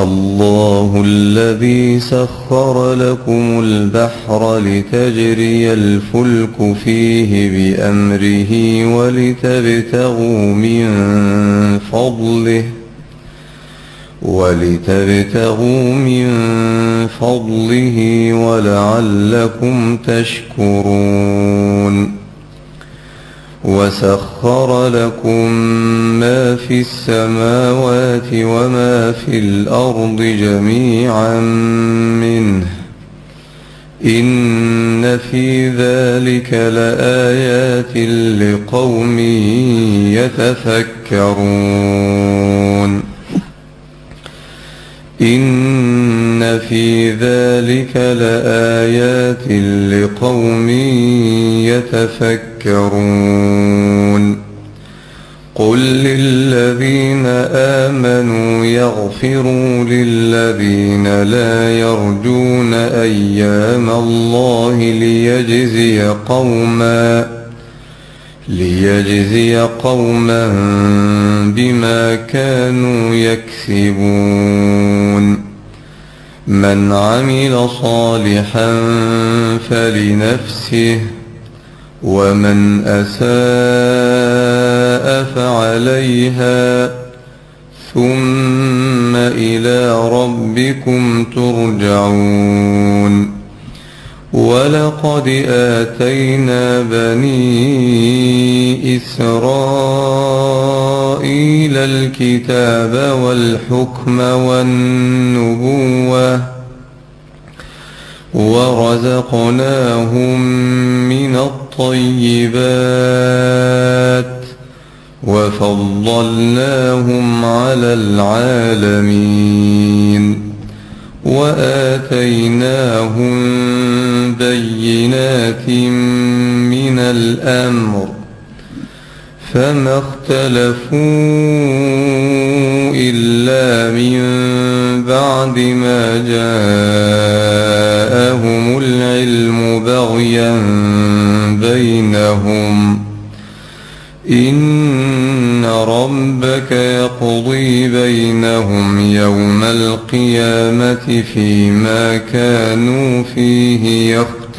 الله الذي سخر لكم البحر لتجري الفلك فيه بأمره ولتبتغوا من فضله ولعلكم تشكرون. وسخر لكم ما في السماوات وما في الأرض جميعا منه إن في ذلك لآيات لقوم يتفكرون. إن في ذلك لآيات لقوم يتفكرون. قل للذين آمنوا يغفروا للذين لا يرجون أيام الله ليجزي قوما بما كانوا يكسبون. من عمل صالحا فلنفسه ومن أساء فعليها ثم إلى ربكم ترجعون. ولقد آتينا بني إسرائيل الكتاب والحكم والنبوة ورزقناهم من الطيبات وفضلناهم على العالمين وآتيناهم بينات من الأمر فما اختلفوا إلا من بعد ما جاءهم العلم بغيا بينهم إن ربك يقضي بينهم يوم القيامة فيما كانوا فيه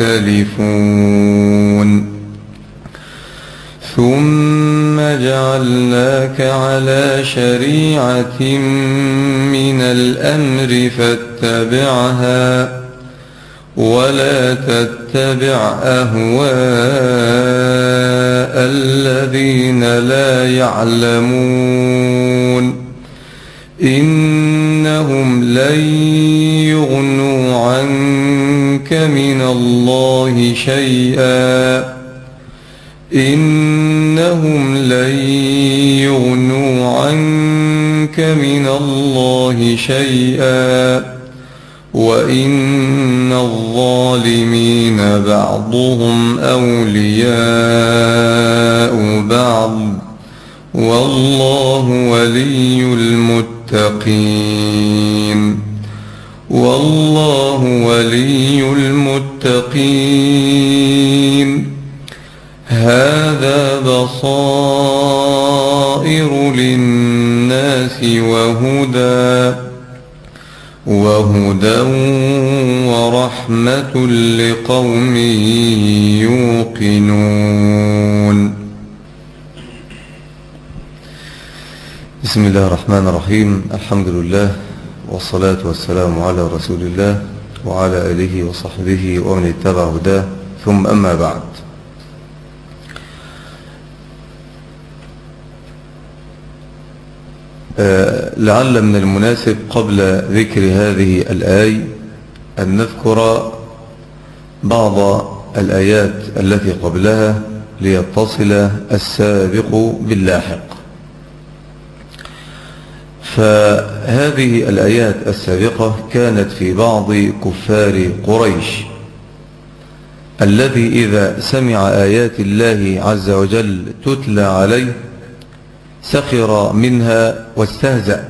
يختلفون. ثم جعلناك على شريعة من الأمر فاتبعها ولا تتبع أهواء الذين لا يعلمون إنهم لن يغنوا عنك من الله شيئا وإن الظالمين بعضهم أولياء بعض والله ولي المتقين. هذا بصائر للناس وهدى ورحمة لقوم يوقنون. بسم الله الرحمن الرحيم. الحمد لله والصلاة والسلام على رسول الله وعلى آله وصحبه ومن اتبع هداه، ثم أما بعد. لعل من المناسب قبل ذكر هذه الآية أن نذكر بعض الآيات التي قبلها ليتصل السابق باللاحق. فهذه الآيات السابقة كانت في بعض كفار قريش الذي إذا سمع آيات الله عز وجل تتلى عليه سخر منها واستهزأ،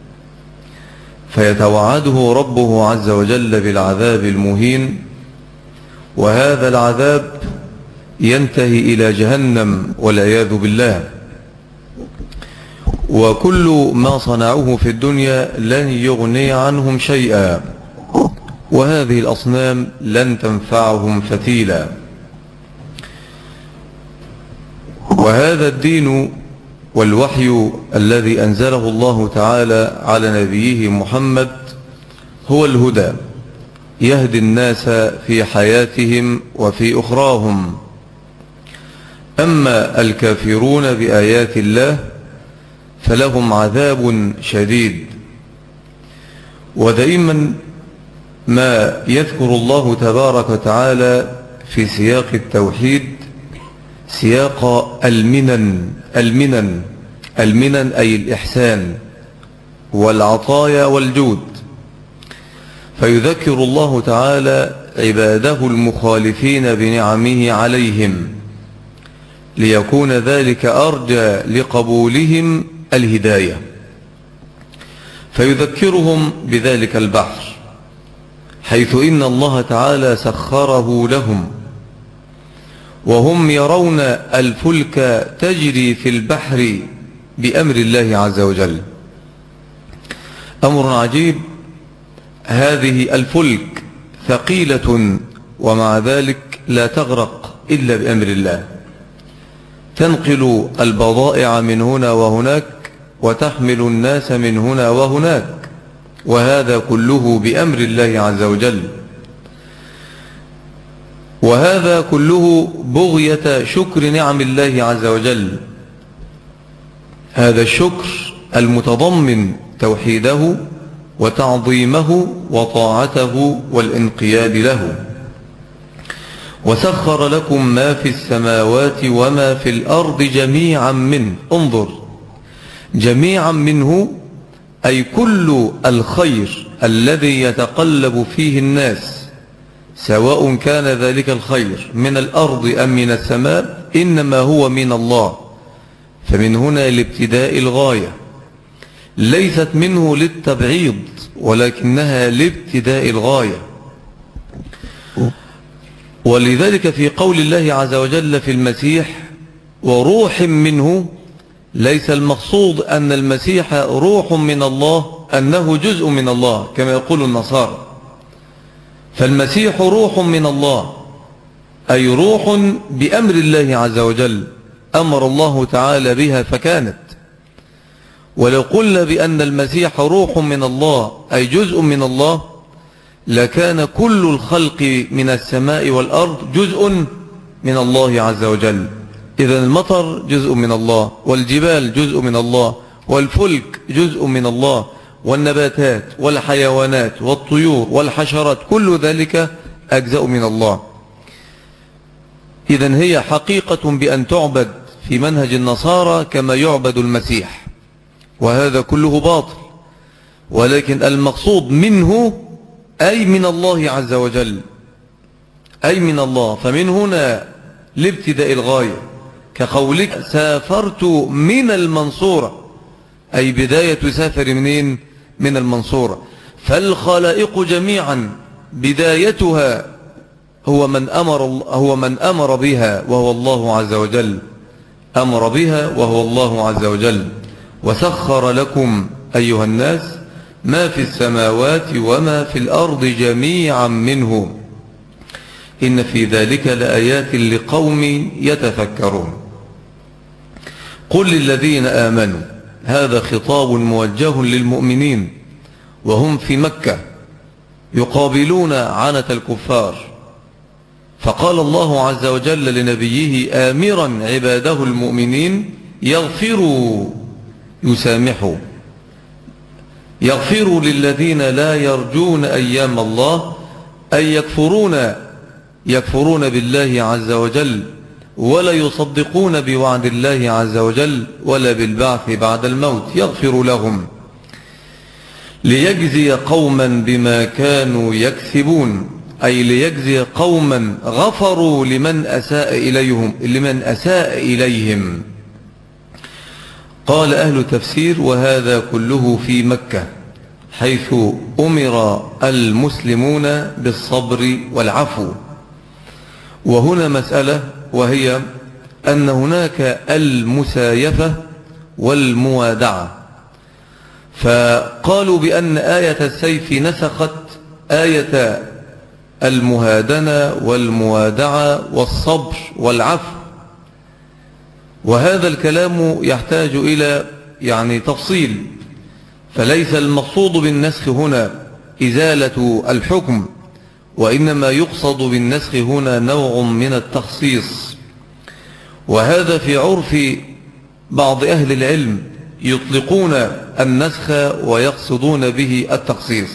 فيتوعده ربه عز وجل بالعذاب المهين، وهذا العذاب ينتهي إلى جهنم والعياذ بالله. وكل ما صنعوه في الدنيا لن يغني عنهم شيئا، وهذه الأصنام لن تنفعهم فتيلا. وهذا الدين والوحي الذي أنزله الله تعالى على نبيه محمد هو الهدى، يهدي الناس في حياتهم وفي أخراهم. أما الكافرون بآيات الله فلهم عذاب شديد. ودائما ما يذكر الله تبارك وتعالى في سياق التوحيد سياق المنن أي الإحسان والعطايا والجود، فيذكر الله تعالى عباده المخالفين بنعمه عليهم ليكون ذلك أرجى لقبولهم الهداية، فيذكرهم بذلك البحر حيث إن الله تعالى سخره لهم، وهم يرون الفلك تجري في البحر بأمر الله عز وجل. أمر عجيب، هذه الفلك ثقيلة ومع ذلك لا تغرق إلا بأمر الله، تنقل البضائع من هنا وهناك وتحمل الناس من هنا وهناك، وهذا كله بأمر الله عز وجل، وهذا كله بغية شكر نعم الله عز وجل. هذا الشكر المتضمن توحيده وتعظيمه وطاعته والانقياد له. وسخر لكم ما في السماوات وما في الأرض جميعا منه، انظر، جميعا منه أي كل الخير الذي يتقلب فيه الناس، سواء كان ذلك الخير من الأرض أم من السماء، إنما هو من الله. فمن هنا لابتداء الغاية، ليست منه للتبعيض ولكنها لابتداء الغاية. ولذلك في قول الله عز وجل في المسيح وروح منه، ليس المقصود أن المسيح روح من الله، أنه جزء من الله كما يقول النصارى، فالمسيح روح من الله أي روح بأمر الله عز وجل، أمر الله تعالى بها فكانت. ولو قلنا بأن المسيح روح من الله أي جزء من الله، لكان كل الخلق من السماء والأرض جزء من الله عز وجل. إذن المطر جزء من الله، والجبال جزء من الله، والفلك جزء من الله، والنباتات والحيوانات والطيور والحشرات، كل ذلك أجزاء من الله. إذن هي حقيقة بأن تعبد في منهج النصارى كما يعبد المسيح، وهذا كله باطل. ولكن المقصود منه أي من الله عز وجل، أي من الله. فمن هنا لابتداء الغاية، كقولك سافرت من المنصورة، أي بداية سافر منين؟ من المنصورة. فالخلائق جميعا بدايتها هو من أمر بها وهو الله عز وجل، أمر بها وهو الله عز وجل. وسخر لكم أيها الناس ما في السماوات وما في الأرض جميعا منه إن في ذلك لآيات لقوم يتفكرون. قل للذين آمنوا، هذا خطاب موجه للمؤمنين وهم في مكة يقابلون عنة الكفار، فقال الله عز وجل لنبيه آمرا عباده المؤمنين يغفروا يسامحوا، يغفروا للذين لا يرجون أيام الله، أي يكفرون بالله عز وجل ولا يصدقون بوعد الله عز وجل ولا بالبعث بعد الموت، يغفر لهم ليجزي قوما بما كانوا يكسبون، أي ليجزي قوما غفروا لمن أساء إليهم. قال أهل التفسير وهذا كله في مكة، حيث أمر المسلمون بالصبر والعفو. وهنا مسألة، وهي أن هناك المسايفة والموادعة. فقالوا بأن آية السيف نسخت آية المهادنة والموادعة والصبر والعفو، وهذا الكلام يحتاج إلى تفصيل. فليس المقصود بالنسخ هنا إزالة الحكم، وإنما يقصد بالنسخ هنا نوع من التخصيص، وهذا في عرف بعض أهل العلم يطلقون النسخ ويقصدون به التخصيص.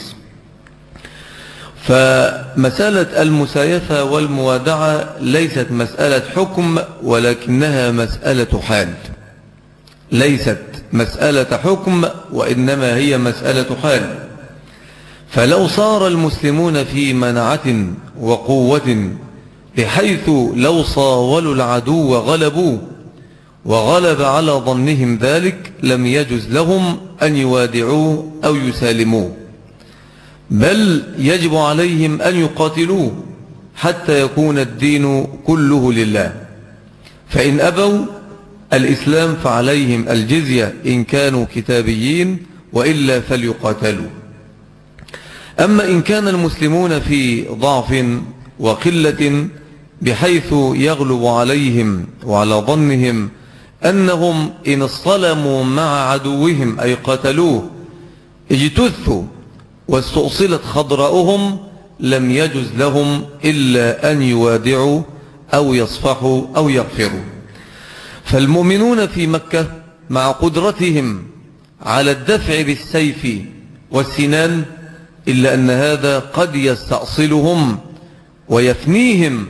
فمسألة المسايفة والموادعة ليست مسألة حكم، ولكنها مسألة حال. ليست مسألة حكم، وإنما هي مسألة حال. فلو صار المسلمون في منعة وقوة بحيث لو صاولوا العدو غلبوه وغلب على ظنهم ذلك، لم يجز لهم أن يوادعوه أو يسالموه، بل يجب عليهم أن يقاتلوه حتى يكون الدين كله لله. فإن أبوا الإسلام فعليهم الجزية إن كانوا كتابيين، وإلا فليقاتلوا. أما إن كان المسلمون في ضعف وقلة بحيث يغلب عليهم وعلى ظنهم أنهم إن اصطلموا مع عدوهم أي قتلوه اجتثوا واستؤصلت خضراؤهم، لم يجز لهم إلا أن يوادعوا أو يصفحوا أو يغفروا. فالمؤمنون في مكة مع قدرتهم على الدفع بالسيف والسنان، إلا أن هذا قد يستأصلهم ويفنيهم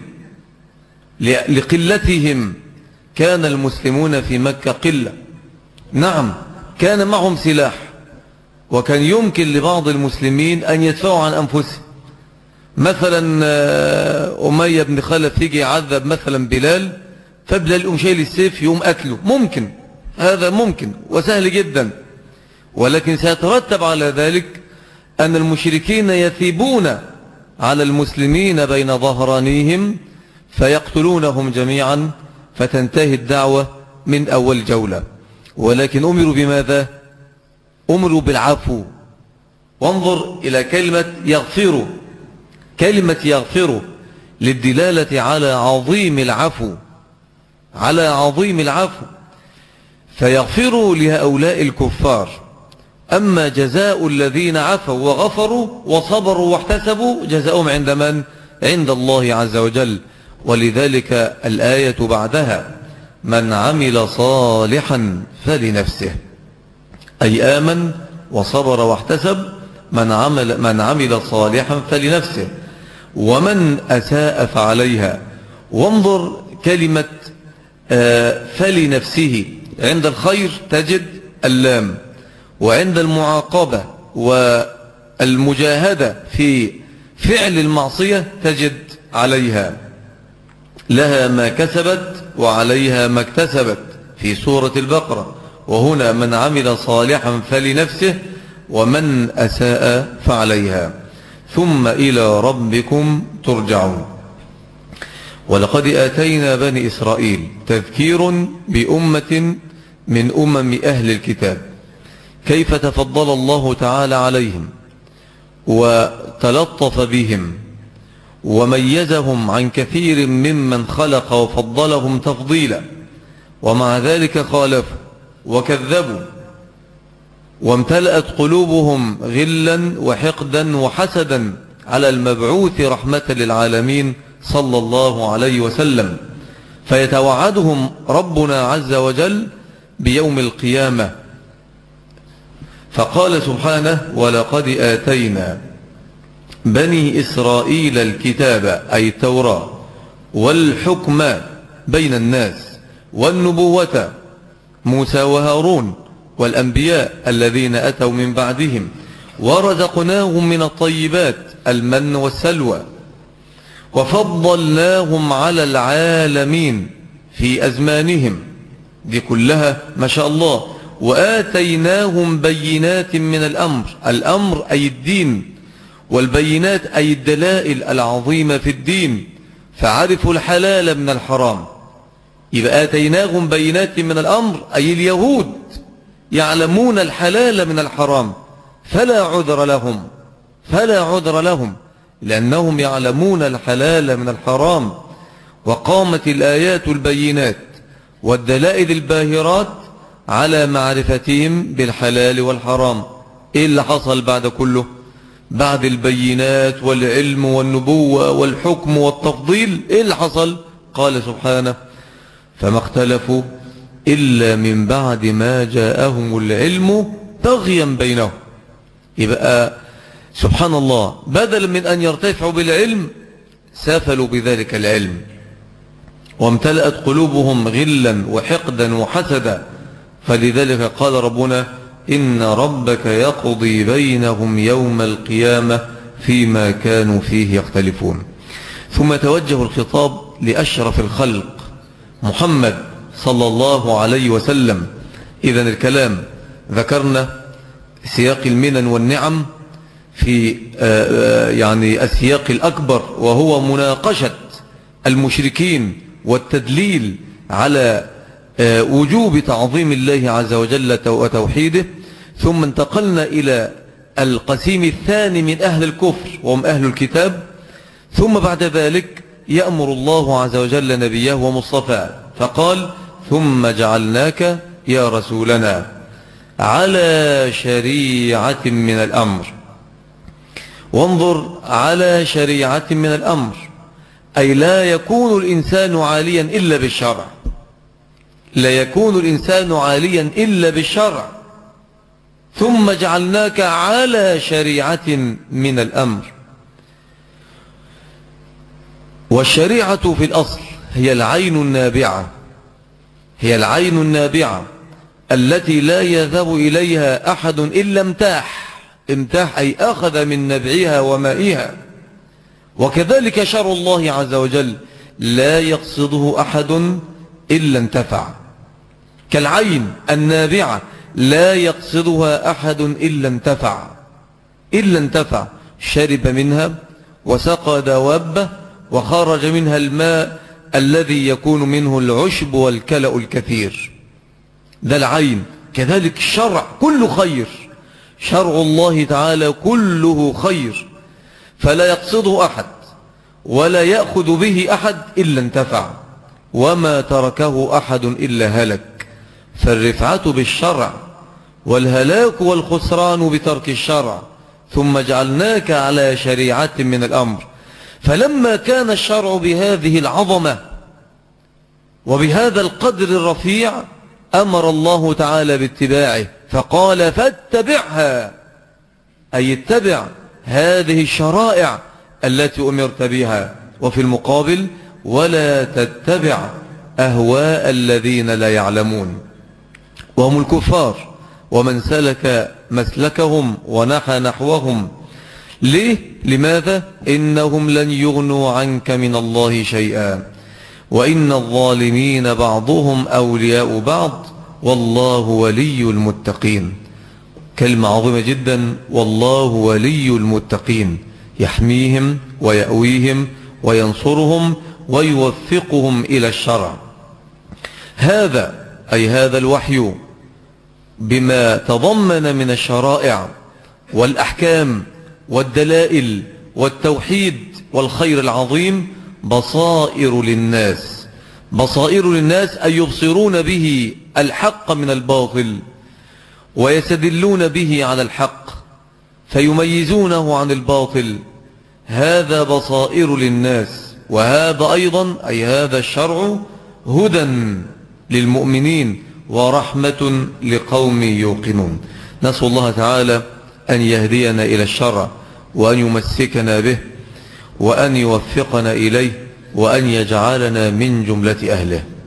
لقلتهم. كان المسلمون في مكة قلة، نعم كان معهم سلاح، وكان يمكن لبعض المسلمين أن يدفعوا عن أنفسهم. مثلا أمية بن خلف يجي يعذب مثلا بلال، فبلال يقوم شايل السيف يقوم قتله، ممكن، هذا ممكن وسهل جدا. ولكن سيترتب على ذلك أن المشركين يثيبون على المسلمين بين ظهرانيهم فيقتلونهم جميعا، فتنتهي الدعوة من أول جولة. ولكن أمروا بماذا؟ أمروا بالعفو. وانظر إلى كلمة يغفروا، كلمة يغفروا للدلالة على عظيم العفو، على عظيم العفو. فيغفروا لهؤلاء الكفار. أما جزاء الذين عفوا وغفروا وصبروا واحتسبوا جزاؤهم عند من؟ عند الله عز وجل. ولذلك الآية بعدها: من عمل صالحا فلنفسه، أي آمن وصبر واحتسب. من عمل صالحا فلنفسه، ومن أساء فعليها. وانظر كلمة فلنفسه، عند الخير تجد اللام، وعند المعاقبة والمجاهدة في فعل المعصية تجد عليها. لها ما كسبت وعليها ما اكتسبت في سورة البقرة. وهنا من عمل صالحا فلنفسه ومن أساء فعليها، ثم إلى ربكم ترجعون. ولقد آتينا بني إسرائيل تذكير بأمة من أمم أهل الكتاب كيف تفضل الله تعالى عليهم وتلطف بهم وميزهم عن كثير ممن خلق وفضلهم تفضيلا، ومع ذلك خالفوا وكذبوا، وامتلأت قلوبهم غلا وحقدا وحسدا على المبعوث رحمة للعالمين صلى الله عليه وسلم. فيتوعدهم ربنا عز وجل بيوم القيامة، فقال سبحانه: ولقد آتينا بني إسرائيل الكتاب، أي التوراة، والحكم بين الناس، والنبوة موسى وهارون، والأنبياء الذين أتوا من بعدهم، ورزقناهم من الطيبات المن والسلوى، وفضلناهم على العالمين في أزمانهم، دي كلها ما شاء الله. وآتيناهم بينات من الأمر أي الدين، والبينات أي الدلائل العظيمة في الدين، فعرفوا الحلال من الحرام. يبقى آتيناهم بينات من الأمر أي اليهود يعلمون الحلال من الحرام، فلا عذر لهم لأنهم يعلمون الحلال من الحرام. وقامت الآيات البينات والدلائل الباهرات على معرفتهم بالحلال والحرام. إيه اللي حصل بعد كله؟ بعد البينات والعلم والنبوة والحكم والتفضيل، إيه اللي حصل؟ قال سبحانه: فما اختلفوا إلا من بعد ما جاءهم العلم بغيا بينهم. يبقى سبحان الله، بدلا من أن يرتفعوا بالعلم سافلوا بذلك العلم، وامتلأت قلوبهم غلا وحقدا وحسدا. فلذلك قال ربنا: إن ربك يقضي بينهم يوم القيامة فيما كانوا فيه يختلفون. ثم توجه الخطاب لأشرف الخلق محمد صلى الله عليه وسلم. إذن الكلام ذكرنا سياق المنن والنعم في يعني السياق الأكبر، وهو مناقشة المشركين والتدليل على وجوب تعظيم الله عز وجل وتوحيده. ثم انتقلنا إلى القسيم الثاني من أهل الكفر وهم أهل الكتاب. ثم بعد ذلك يأمر الله عز وجل نبيه ومصطفاه فقال: ثم جعلناك يا رسولنا على شريعة من الأمر. وانظر، على شريعة من الأمر، أي لا يكون الإنسان عاليا إلا بالشرع، لا يكون الإنسان عاليا إلا بالشرع. ثم جعلناك على شريعة من الأمر. والشريعة في الأصل هي العين النابعة، هي العين النابعة التي لا يذهب إليها أحد إلا امتاح أي أخذ من نبعها ومائها. وكذلك شرع الله عز وجل لا يقصده أحد إلا انتفع، كالعين النابعة لا يقصدها أحد إلا انتفع، شرب منها وسقى دوابه وخرج منها الماء الذي يكون منه العشب والكلأ الكثير. ده العين. كذلك الشرع كله خير، شرع الله تعالى كله خير، فلا يقصده أحد ولا يأخذ به أحد إلا انتفع، وما تركه أحد إلا هلك. فالرفعة بالشرع والهلاك والخسران بترك الشرع. ثم جعلناك على شريعة من الأمر. فلما كان الشرع بهذه العظمة وبهذا القدر الرفيع أمر الله تعالى باتباعه، فقال: فاتبعها، أي اتبع هذه الشرائع التي أمرت بها. وفي المقابل: ولا تتبع أهواء الذين لا يعلمون، وهم الكفار ومن سلك مسلكهم ونحى نحوهم. ليه؟ لماذا؟ إنهم لن يغنوا عنك من الله شيئا، وإن الظالمين بعضهم أولياء بعض، والله ولي المتقين. كلمة عظيمة جدا، والله ولي المتقين، يحميهم ويأويهم وينصرهم ويوفقهم إلى الشرع. هذا أي هذا الوحي بما تضمن من الشرائع والأحكام والدلائل والتوحيد والخير العظيم بصائر للناس. بصائر للناس أي يبصرون به الحق من الباطل ويستدلون به على الحق فيميزونه عن الباطل. هذا بصائر للناس. وهذا أيضا أي هذا الشرع هدى للمؤمنين ورحمة لقوم يوقنون. نسأل الله تعالى أن يهدينا إلى الشرع وأن يمسكنا به وأن يوفقنا إليه وأن يجعلنا من جملة أهله.